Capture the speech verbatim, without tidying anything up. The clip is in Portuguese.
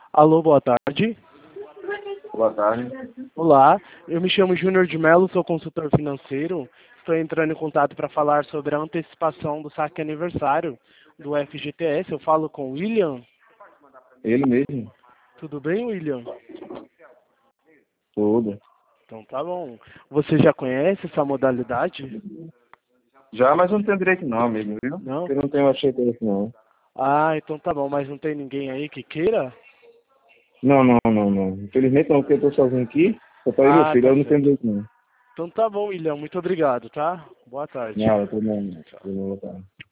Alô, boa tarde. Boa tarde. Olá, eu me chamo Júnior de Mello, sou consultor financeiro. Estou entrando em contato para falar sobre a antecipação do saque aniversário do F G T S. Eu falo com o William. Ele mesmo? Tudo bem, William? Tudo. Então tá bom. Você já conhece essa modalidade? Já, mas não tenho direito não, amigo, viu? Não? Eu não tenho achei direito não. Ah, então tá bom, mas não tem ninguém aí que queira? Não, não, não, não. Infelizmente não, porque eu tô sozinho aqui. Só pra ir meu Ah, filho, tá eu não tenho certo. direito não. Então tá bom, William. Muito obrigado, tá? Boa tarde. Não, eu tô não. Tchau. Eu não vou botar.